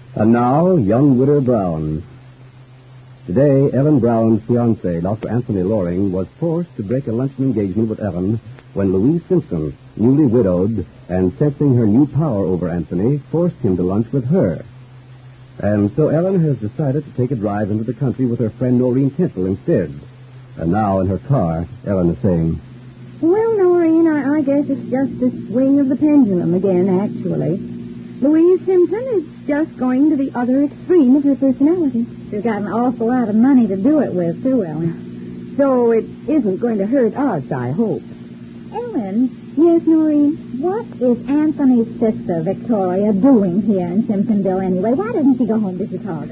And now, young Widow Brown. Today, Ellen Brown's fiancé, Dr. Anthony Loring, was forced to break a luncheon engagement with Ellen when Louise Simpson, newly widowed and sensing her new power over Anthony, forced him to lunch with her. And so Ellen has decided to take a drive into the country with her friend Noreen Temple instead. And now, in her car, Ellen is saying, Well, Noreen, I guess it's just the swing of the pendulum again, actually. Louise Simpson is just going to the other extreme of her personality. She's got an awful lot of money to do it with, too, Ellen. So it isn't going to hurt us, I hope. Ellen? Yes, Noreen? What is Anthony's sister, Victoria, doing here in Simpsonville anyway? Why doesn't she go home to Chicago?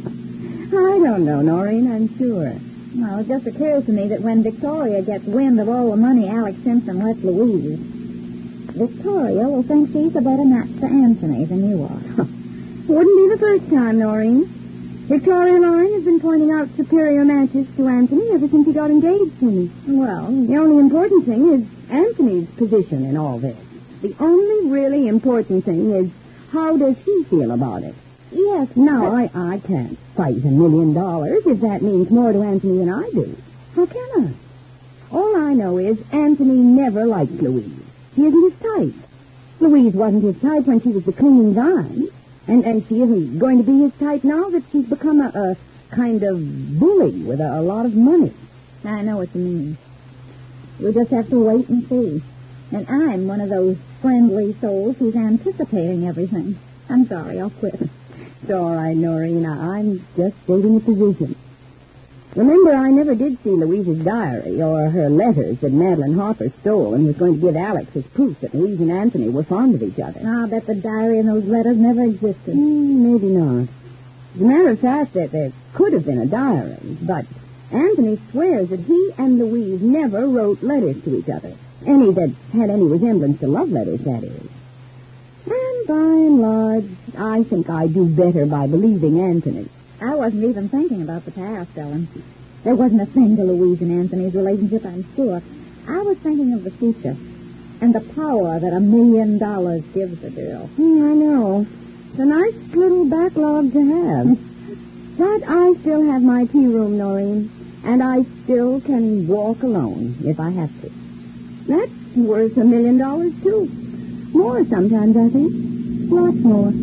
I don't know, Noreen, I'm sure. Well, it just occurs to me that when Victoria gets wind of all the money Alex Simpson left Louise, Victoria will think she's a better match for Anthony than you are. Wouldn't be the first time, Noreen. Victoria Loring has been pointing out superior matches to Anthony ever since he got engaged to me. Well, the only important thing is Anthony's position in all this. The only really important thing is how does he feel about it? Yes, now, I can't fight $1 million if that means more to Anthony than I do. How can I? All I know is Anthony never liked Louise. She isn't his type. Louise wasn't his type when she was the clinging vine. And she isn't going to be his type now that she's become a kind of bully with a lot of money. I know what you mean. We'll just have to wait and see. And I'm one of those friendly souls who's anticipating everything. I'm sorry, I'll quit. It's all right, Noreen. I'm just stating a position. Remember, I never did see Louise's diary or her letters that Madeline Harper stole and was going to give Alex as proof that Louise and Anthony were fond of each other. I'll bet the diary and those letters never existed. Maybe not. As a matter of fact, that there could have been a diary, but Anthony swears that he and Louise never wrote letters to each other. Any that had any resemblance to love letters, that is. And by and large, I think I do better by believing Anthony. I wasn't even thinking about the past, Ellen. There wasn't a thing to Louise and Anthony's relationship, I'm sure. I was thinking of the future and the power that $1 million gives a girl. I know. It's a nice little backlog to have. But I still have my tea room, Noreen, and I still can walk alone if I have to. That's worth $1 million, too. More sometimes, I think. Lots more.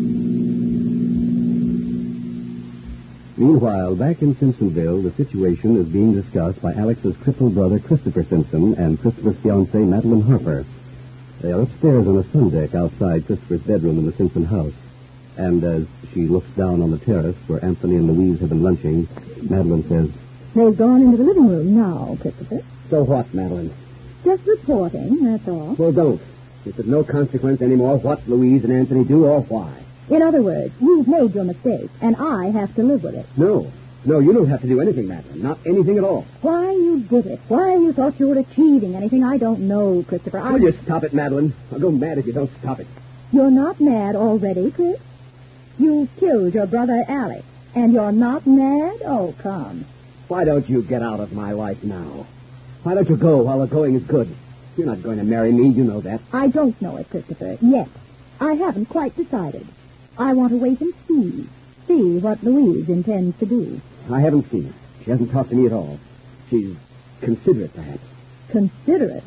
Meanwhile, back in Simpsonville, the situation is being discussed by Alex's crippled brother, Christopher Simpson, and Christopher's fiancée, Madeline Harper. They are upstairs on a sun deck outside Christopher's bedroom in the Simpson house. And as she looks down on the terrace where Anthony and Louise have been lunching, Madeline says, They've gone into the living room now, Christopher. So what, Madeline? Just reporting, that's all. Well, don't. It's of no consequence anymore what Louise and Anthony do or why. In other words, you've made your mistake, and I have to live with it. No, you don't have to do anything, Madeline. Not anything at all. Why you did it, why you thought you were achieving anything, I don't know, Christopher. Will you stop it, Madeline? I'll go mad if you don't stop it. You're not mad already, Chris? You killed your brother Alex, and you're not mad? Oh, come. Why don't you get out of my life now? Why don't you go while the going is good? You're not going to marry me, you know that. I don't know it, Christopher, yet. I haven't quite decided. I want to wait and see what Louise intends to do. I haven't seen her. She hasn't talked to me at all. She's considerate, perhaps. Considerate?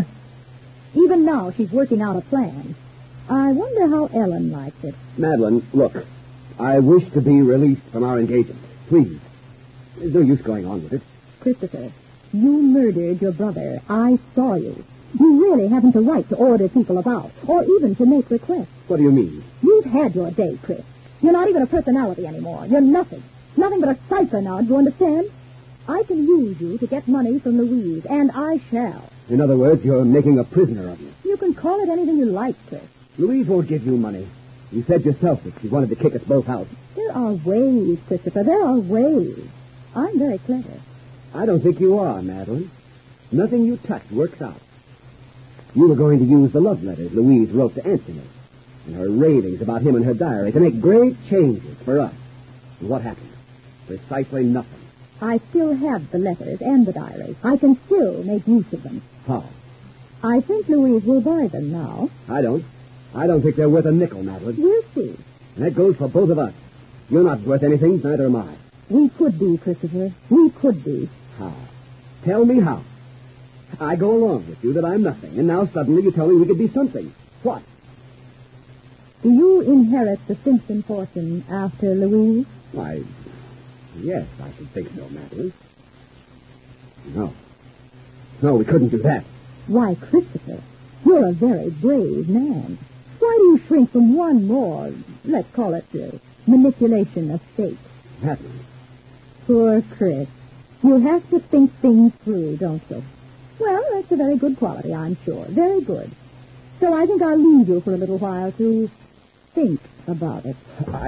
Even now she's working out a plan. I wonder how Ellen likes it. Madeline, look, I wish to be released from our engagement. Please. There's no use going on with it. Christopher, you murdered your brother. I saw you. You really haven't the right to order people about, or even to make requests. What do you mean? You've had your day, Chris. You're not even a personality anymore. You're nothing. Nothing but a cipher now, do you understand? I can use you to get money from Louise, and I shall. In other words, you're making a prisoner of me. You can call it anything you like, Chris. Louise won't give you money. You said yourself that she wanted to kick us both out. There are ways, Christopher. There are ways. I'm very clever. I don't think you are, Madeline. Nothing you touch works out. You were going to use the love letters Louise wrote to Anthony and her ravings about him in her diary to make great changes for us. And what happened? Precisely nothing. I still have the letters and the diary. I can still make use of them. How? I think Louise will buy them now. I don't think they're worth a nickel, Madeline. We'll see. And that goes for both of us. You're not worth anything, neither am I. We could be, Christopher. We could be. How? Tell me how. I go along with you that I'm nothing, and now suddenly you tell me we could be something. What? Do you inherit the Simpson fortune after Louise? Why, yes, I should think so, Madeline. No. No, we couldn't do that. Why, Christopher, you're a very brave man. Why do you shrink from one more, let's call it manipulation of fate? Madeline. Poor Chris. You have to think things through, don't you? Well, that's a very good quality, I'm sure. Very good. So I think I'll leave you for a little while to think about it.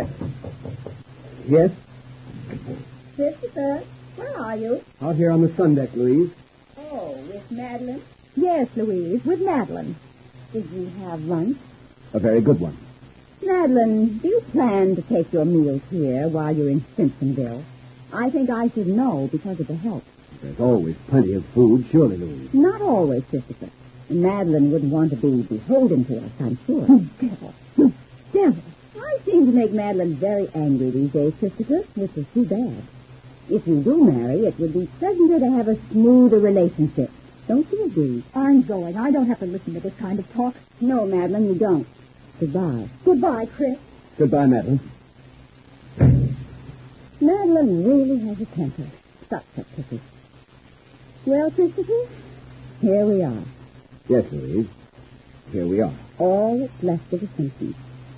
Yes? Christopher, where are you? Out here on the sun deck, Louise. Oh, with Madeline? Yes, Louise, with Madeline. Did you have lunch? A very good one. Madeline, do you plan to take your meals here while you're in Simpsonville? I think I should know because of the help. There's always plenty of food, surely, Louise. Not always, Christopher. Madeline wouldn't want to be beholden to us, I'm sure. Devil. Devil. I seem to make Madeline very angry these days, Christopher, which is too bad. If you do marry, it would be pleasanter to have a smoother relationship. Don't you agree? I'm going. I don't have to listen to this kind of talk. No, Madeline, you don't. Goodbye. Goodbye, Chris. Goodbye, Madeline. Madeline really has a temper. Such a pity. Well, Christopher, here we are. Yes, Louise. Here we are. All that's left of the Simpsons.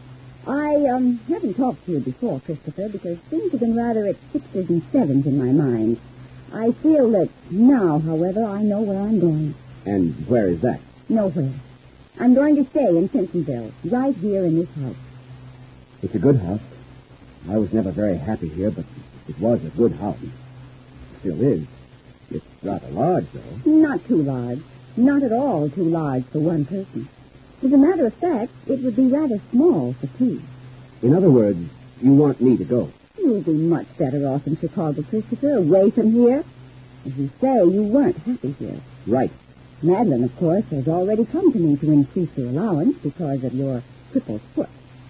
I haven't talked to you before, Christopher, because things have been rather at sixes and sevens in my mind. I feel that now, however, I know where I'm going. And where is that? Nowhere. I'm going to stay in Simpsonville, right here in this house. It's a good house. I was never very happy here, but it was a good house. Still is. It's rather large, though. Not too large. Not at all too large for one person. As a matter of fact, it would be rather small for two. In other words, you want me to go. You'll be much better off in Chicago, Christopher, away from here. As you say, you weren't happy here. Right. Madeline, of course, has already come to me to increase your allowance because of your crippled foot.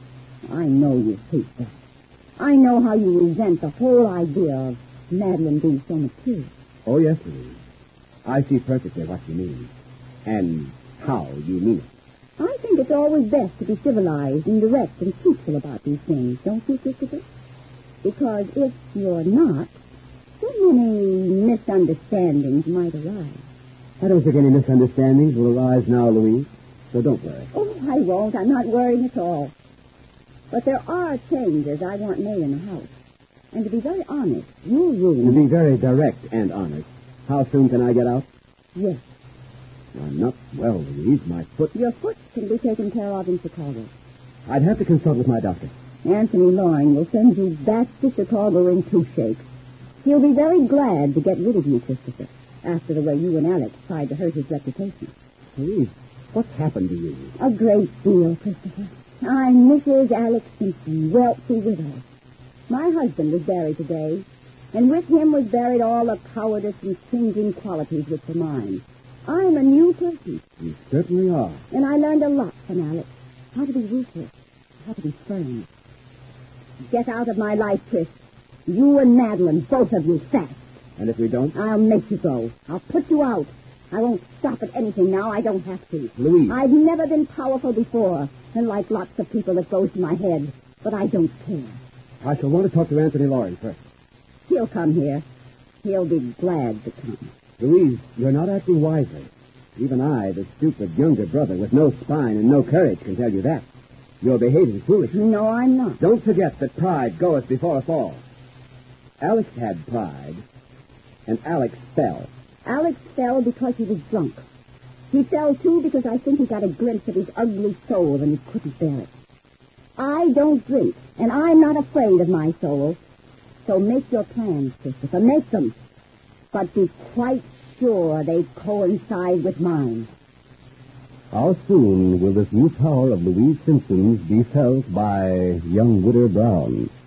I know you hate that. I know how you resent the whole idea of Madeline being so material. Oh, yes, Louise. I see perfectly what you mean. And how you mean it. I think it's always best to be civilized and direct and truthful about these things, don't you, Christopher? Because if you're not, so many misunderstandings might arise. I don't think any misunderstandings will arise now, Louise. So don't worry. Oh, I won't. I'm not worrying at all. But there are changes I want made in the house. And to be very honest, your room... To be very direct and honest, how soon can I get out? Yes. I'm not well, Louise. My foot... Your foot can be taken care of in Chicago. I'd have to consult with my doctor. Anthony Loring will send you back to Chicago in 2 shakes. He'll be very glad to get rid of you, Christopher, after the way you and Alex tried to hurt his reputation. Louise, what's happened to you? A great deal, Christopher. I'm Mrs. Alex Simpson, wealthy widow. My husband was buried today, and with him was buried all the cowardice and cringing qualities which were mine. I'm a new person. You certainly are. And I learned a lot from Alex. How to be ruthless, how to be firm. Get out of my life, Chris. You and Madeline, both of you, fast. And if we don't? I'll make you go. I'll put you out. I won't stop at anything now. I don't have to. Louise. I've never been powerful before, and like lots of people, it goes to my head. But I don't care. I shall want to talk to Anthony Loring first. He'll come here. He'll be glad to come. Louise, you're not acting wisely. Even I, the stupid younger brother with no spine and no courage, can tell you that. You're behaving foolishly. No, I'm not. Don't forget that pride goeth before a fall. Alex had pride, and Alex fell. Alex fell because he was drunk. He fell, too, because I think he got a glimpse of his ugly soul and he couldn't bear it. I don't drink, and I'm not afraid of my soul. So make your plans, Christopher. Make them. But be quite sure they coincide with mine. How soon will this new power of Louise Simpson's be felt by young Widow Brown?